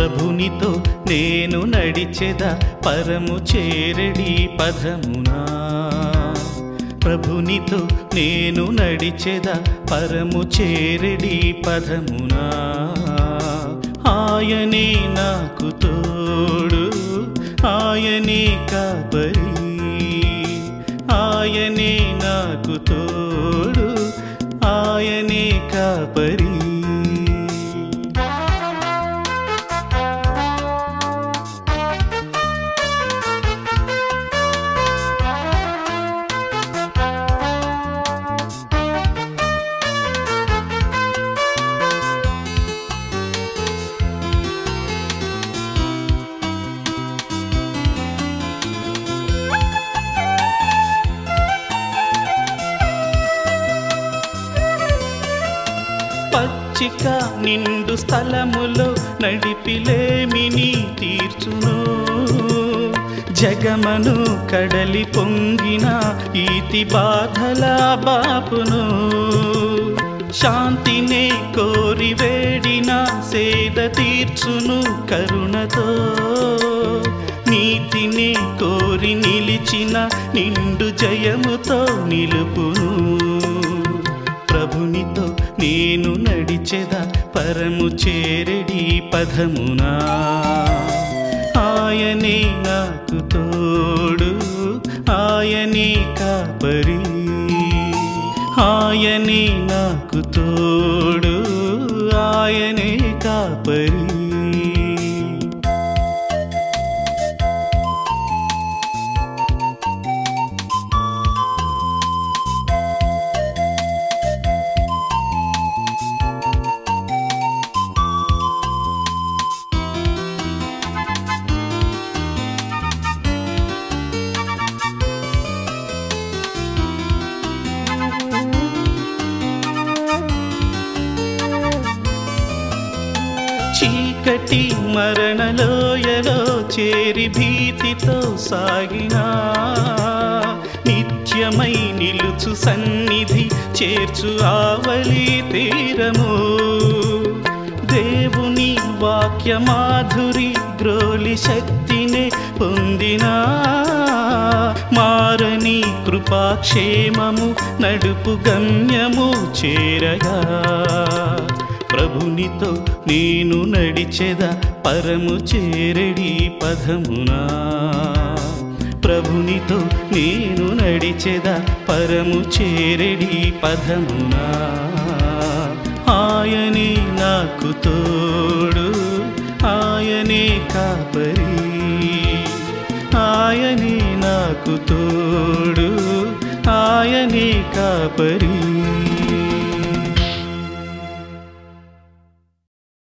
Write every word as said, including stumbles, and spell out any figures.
ప్రభునితో నేను నడిచెద పరము చేరడి పదమునా ప్రభునితో నేను నడిచెద పరము చేరడి పదమునా ఆయనే నాకు తోడు ఆయనే కాపరి ఆయనే నాకు తోడు ఆయనే కాపరి పచ్చిక నిండు స్థలములో నడిపిలేమిని తీర్చును జగమను కడలి పొంగిన ఈతి బాధల బాపును శాంతినే కోరి వేడిన సేద తీర్చును కరుణతో నీతిని కోరి నిలిచిన నిండు జయముతో నిలుపును ప్రభునితో నేను నడిచెద పరము చేరడి పదమునా ఆయనే నాకు తోడు ఆయనే కాపరి ఆయనే నాకు తోడు ఆయనే కాపరి చీకటి మరణలోయలో చేరి భీతితో సాగినా నిత్యమై నిలుచు సన్నిధి చేర్చు ఆవలి తీరము దేవుని వాక్య మాధురి గ్రోలి శక్తినే పొందినా మారని కృపాక్షేమము నడుపు గమ్యము చేరగా ప్రభునితో నేను నడిచెద పరము చేరడి పదమునా ప్రభునితో నేను నడిచెద పరము చేరడి పదమునా ఆయనే నాకు తోడు ఆయనే కాపరి ఆయనే నాకు తోడు ఆయనే కాపరి